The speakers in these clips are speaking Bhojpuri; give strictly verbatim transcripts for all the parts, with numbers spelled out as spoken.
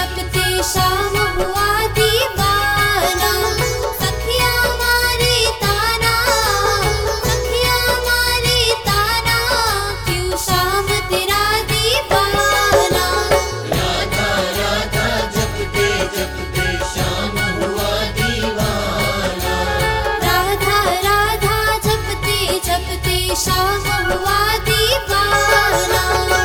जपते श्याम हुआ दीवाना। सखिया मारे ताना, सखिया मारे ताना, क्यों श्याम तेरा दीवाना। राधा राधा जपते जपते श्याम हुआ दीवाना। राधा राधा जपते जपते श्याम हुआ दीवाना।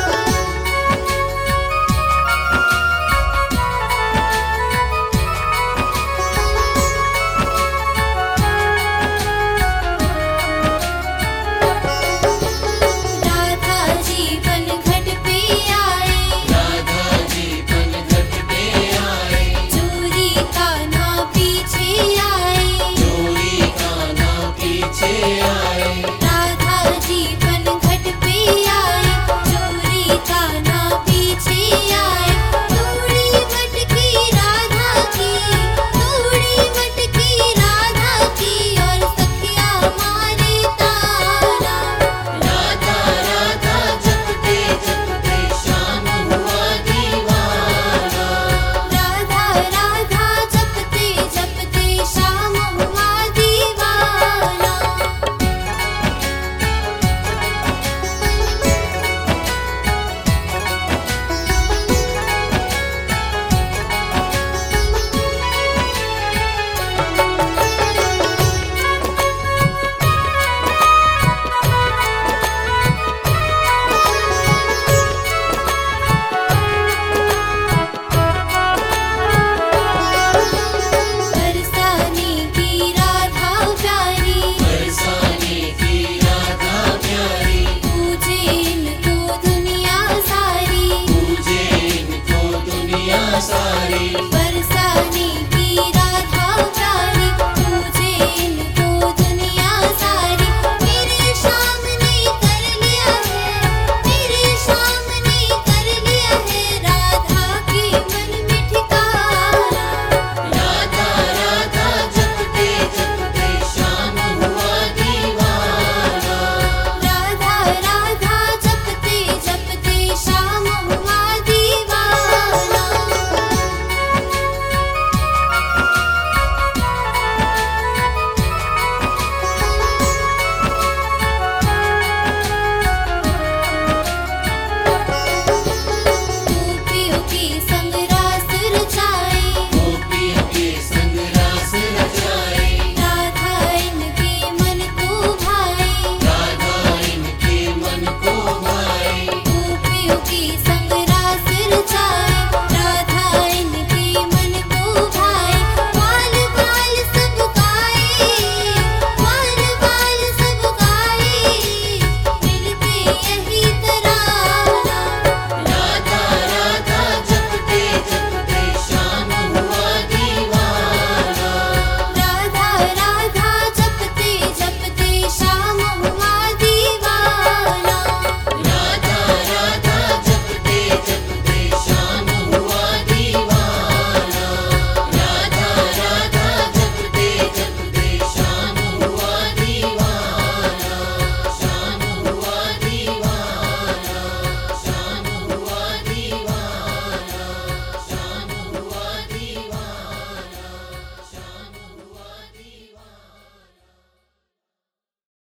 राधा जीवन घट पे आए, राधा जीवन घट पे आए, चोरी कान्हा पीछे आए। चोरी कान्हा पीछे आए। राधा जीवन घट पे आए, चोरी कान्हा पीछे आए। थोड़ी मटकी राधा की, थोड़ी मटकी राधा की, और सखिया मारे ताना। राधा राधा जपते जपते श्याम हुआ दीवाना। राधा राधा जपते जपते श्याम हुआ दीवाना। बरसाने की राधा प्यारी, बरसाने की राधा प्यारी, पूजे इनको दुनिया सारी। पूजे इनको दुनिया सारी। बरसाने की